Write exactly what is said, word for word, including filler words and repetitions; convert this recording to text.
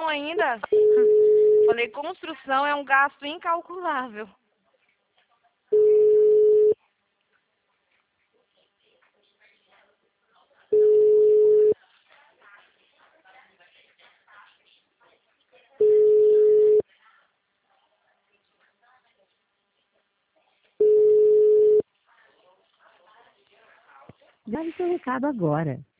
construção ainda. Falei, construção é um gasto incalculável. Dá seu recado agora.